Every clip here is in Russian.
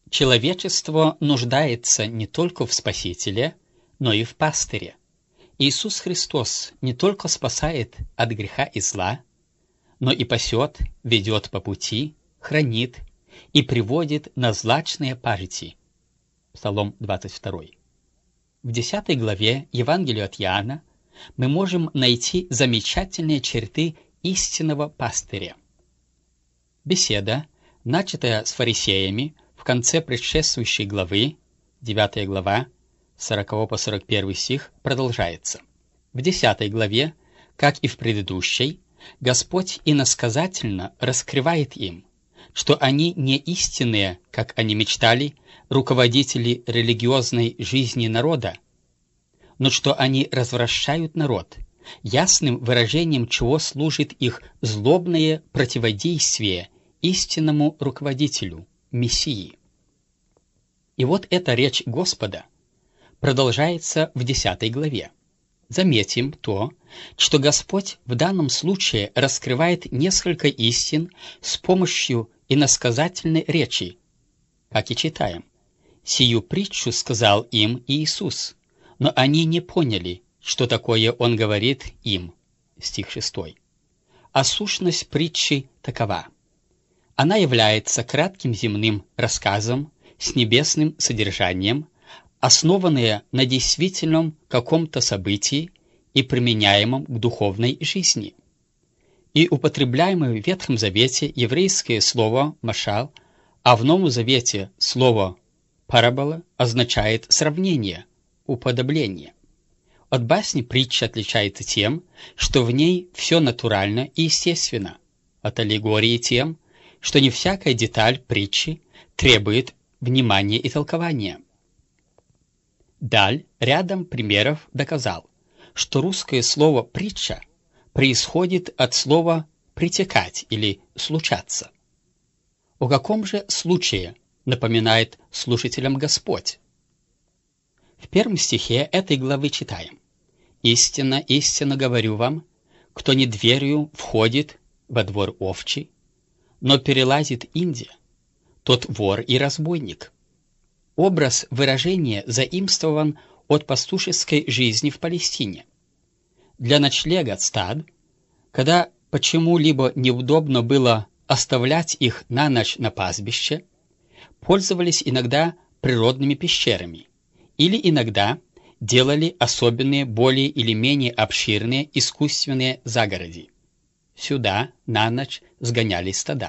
Человечество нуждается не только в Спасителе, но и в пастыре. Иисус Христос не только спасает от греха и зла, но и пасет, ведет по пути, хранит и приводит на злачные пажити. Псалом 22. В 10 главе Евангелия от Иоанна мы можем найти замечательные черты истинного пастыря. Беседа, начатая с фарисеями в конце предшествующей главы, 9 глава, 40 по 41 стих, продолжается. В 10 главе, как и в предыдущей, Господь иносказательно раскрывает им, что они не истинные, как они мечтали, руководители религиозной жизни народа, но что они развращают народ, ясным выражением чего служит их злобное противодействие истинному руководителю, Мессии. И вот эта речь Господа продолжается в 10 главе. Заметим то, что Господь в данном случае раскрывает несколько истин с помощью иносказательной речи, как и читаем. «Сию притчу сказал им Иисус, но они не поняли, что такое Он говорит им». Стих 6. А сущность притчи такова. Она является кратким земным рассказом с небесным содержанием, основанная на действительном каком-то событии и применяемом к духовной жизни. И употребляемое в Ветхом Завете еврейское слово «машал», а в Новом Завете слово «парабола» означает сравнение, уподобление. От басни притча отличается тем, что в ней все натурально и естественно, от аллегории тем, что не всякая деталь притчи требует внимания и толкования. Даль рядом примеров доказал, что русское слово «притча» происходит от слова «притекать» или «случаться». О каком же случае напоминает слушателям Господь? В 1 стихе этой главы читаем: «Истинно, истинно говорю вам, кто не дверью входит во двор овчий, но перелазит инди, тот вор и разбойник». Образ выражения заимствован от пастушеской жизни в Палестине. Для ночлега стад, когда почему-либо неудобно было оставлять их на ночь на пастбище, пользовались иногда природными пещерами или иногда делали особенные, более или менее обширные искусственные загороди. Сюда на ночь сгоняли стада.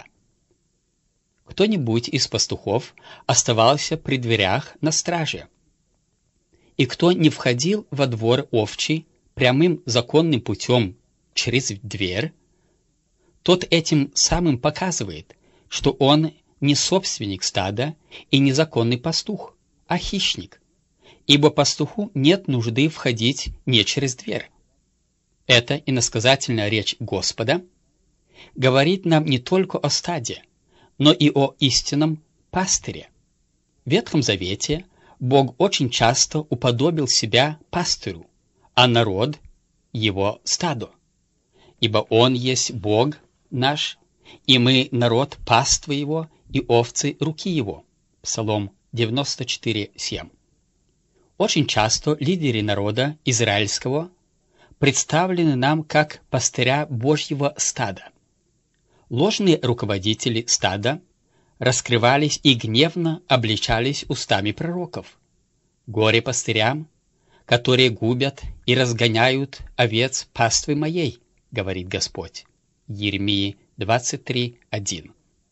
Кто-нибудь из пастухов оставался при дверях на страже, и кто не входил во двор овчий прямым законным путем через дверь, тот этим самым показывает, что он не собственник стада и не законный пастух, а хищник, ибо пастуху нет нужды входить не через дверь. Эта иносказательная речь Господа говорит нам не только о стаде, но и о истинном пастыре. В Ветхом Завете Бог очень часто уподобил себя пастырю, а народ — его стаду. Ибо Он есть Бог наш, и мы — народ паства Его и овцы руки Его. Псалом 94:7. Очень часто лидеры народа израильского представлены нам как пастыря Божьего стада. Ложные руководители стада раскрывались и гневно обличались устами пророков. «Горе пастырям, которые губят и разгоняют овец паствы моей», говорит Господь. Иеремии 23:1.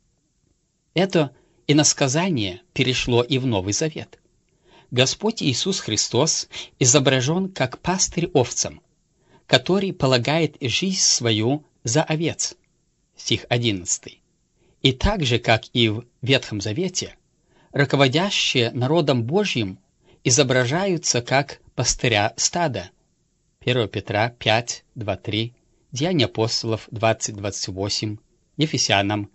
Это иносказание перешло и в Новый Завет. Господь Иисус Христос изображен как пастырь овцам, который полагает жизнь свою за овец. Стих 11. И так же, как и в Ветхом Завете, руководящие народом Божьим изображаются как пастыря стада. 1 Петра 5:2-3, Деяния апостолов 20:28, Ефесянам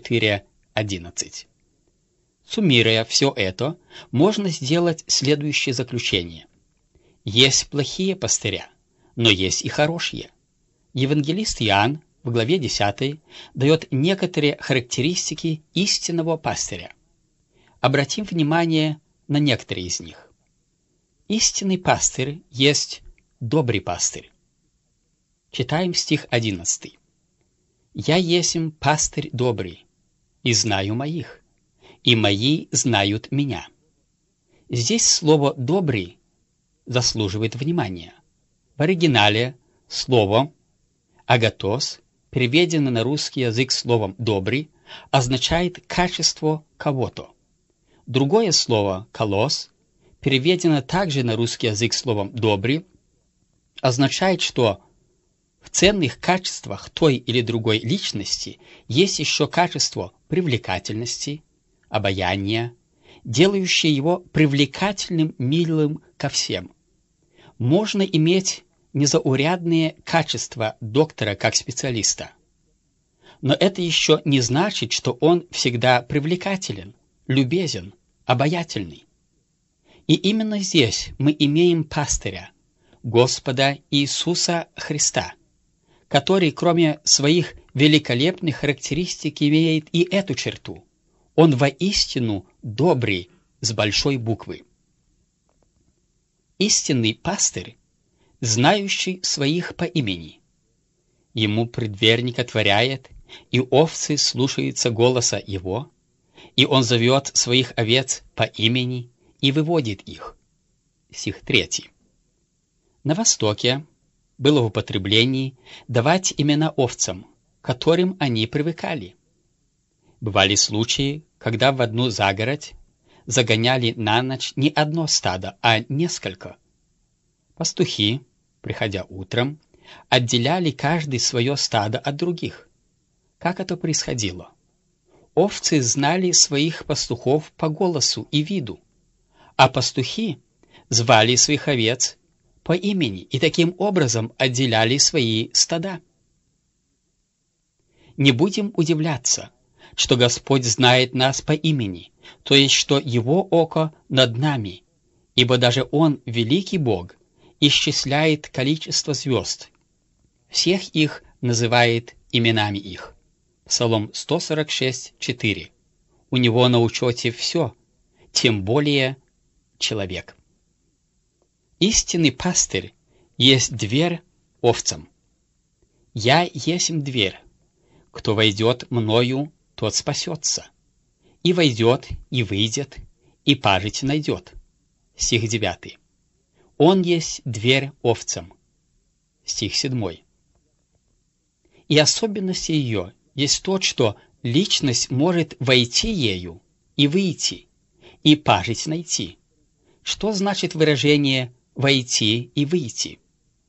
4:11. Суммируя все это, можно сделать следующее заключение. Есть плохие пастыря, но есть и хорошие. Евангелист Иоанн в главе 10 дает некоторые характеристики истинного пастыря. Обратим внимание на некоторые из них. Истинный пастырь есть добрый пастырь. Читаем стих 11. «Я есмь пастырь добрый, и знаю моих, и мои знают меня». Здесь слово «добрый» заслуживает внимания. В оригинале слово «агатос», переведено на русский язык словом «добрый», означает «качество кого-то». Другое слово «колос», переведено также на русский язык словом «добрый», означает, что в ценных качествах той или другой личности есть еще качество привлекательности, обаяния, делающее его привлекательным, милым ко всем. Можно иметь незаурядные качества доктора как специалиста, но это еще не значит, что он всегда привлекателен, любезен, обаятельный. И именно здесь мы имеем пастыря, Господа Иисуса Христа, который, кроме своих великолепных характеристик, имеет и эту черту. Он воистину добрый с большой буквы. Истинный пастырь, знающий своих по имени. Ему предверник отворяет, и овцы слушаются голоса его, и он зовет своих овец по имени и выводит их. Стих 3. На Востоке было в употреблении давать имена овцам, к которым они привыкали. Бывали случаи, когда в одну загородь загоняли на ночь не одно стадо, а несколько. Пастухи, приходя утром, отделяли каждый свое стадо от других. Как это происходило? Овцы знали своих пастухов по голосу и виду, а пастухи звали своих овец по имени и таким образом отделяли свои стада. Не будем удивляться, что Господь знает нас по имени, то есть, что Его око над нами, ибо даже Он, великий Бог, исчисляет количество звезд, всех их называет именами их. Псалом 146:4. У Него на учете все, тем более человек. Истинный пастырь есть дверь овцам. «Я есмь дверь, кто войдет мною, тот спасется, и войдет, и выйдет, и пажить найдет». Стих 9. Он есть дверь овцам. Стих 7. И особенность ее есть то, что личность может войти ею и выйти, и пажить найти. Что значит выражение «войти и выйти»?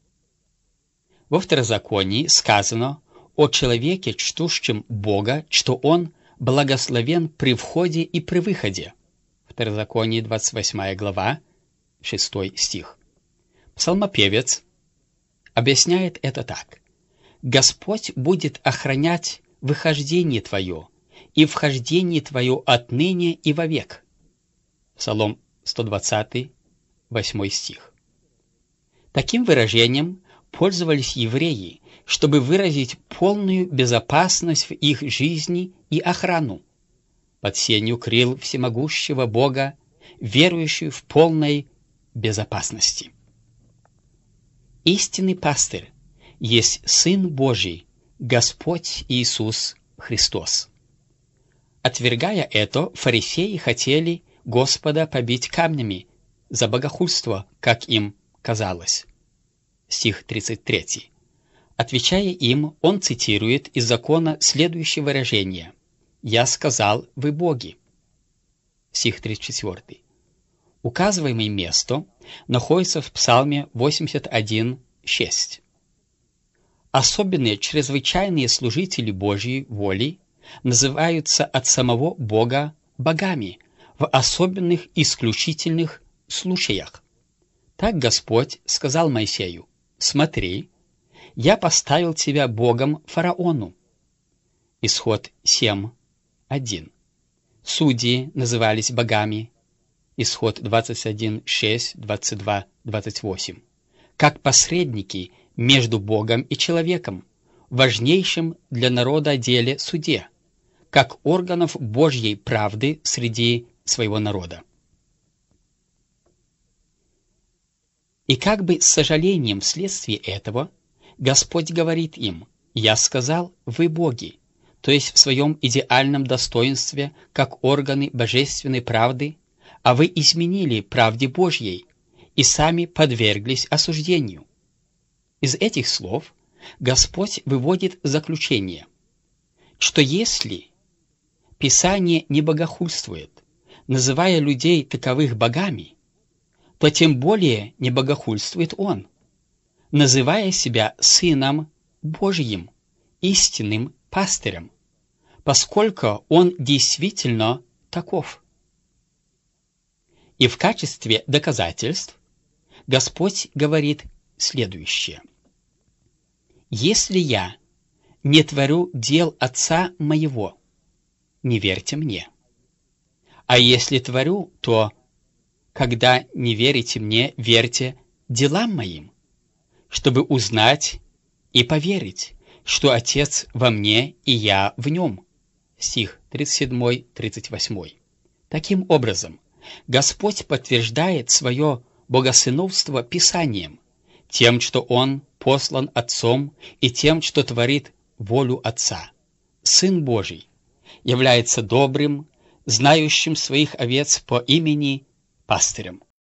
Во Второзаконии сказано о человеке, чтущем Бога, что он благословен при входе и при выходе. Второзаконие, 28 глава, 6 стих. Псалмопевец объясняет это так. «Господь будет охранять выхождение твое и вхождение твое отныне и вовек». Псалом 120, 8 стих. Таким выражением пользовались евреи, чтобы выразить полную безопасность в их жизни и охрану, под сенью крил всемогущего Бога, верующую в полной безопасности. Истинный пастырь есть Сын Божий, Господь Иисус Христос. Отвергая это, фарисеи хотели Господа побить камнями за богохульство, как им казалось. Стих 33. Отвечая им, он цитирует из закона следующее выражение: «Я сказал, вы боги». Стих 34. Указываемое место находится в Псалме 81:6. Особенные чрезвычайные служители Божьей воли называются от самого Бога богами в особенных исключительных случаях. Так Господь сказал Моисею: «Смотри, я поставил тебя Богом фараону». Исход 7:1. Судьи назывались богами. Исход 21:6, 22, 28. Как посредники между Богом и человеком, важнейшим для народа деле суде, как органов Божьей правды среди своего народа. И как бы с сожалением вследствие этого Господь говорит им: «Я сказал, вы боги», то есть в своем идеальном достоинстве, как органы божественной правды, а вы изменили правде Божьей и сами подверглись осуждению. Из этих слов Господь выводит заключение, что если Писание не богохульствует, называя людей таковых богами, то тем более не богохульствует Он, называя себя Сыном Божьим, истинным пастырем, поскольку Он действительно таков. И в качестве доказательств Господь говорит следующее: «Если я не творю дел Отца моего, не верьте мне. А если творю, то, когда не верите мне, верьте делам моим, чтобы узнать и поверить, что Отец во мне и я в нем». Стих 37-38. Таким образом, Господь подтверждает свое богосыновство Писанием, тем, что Он послан Отцом, и тем, что творит волю Отца. Сын Божий является добрым, знающим своих овец по имени пастырем.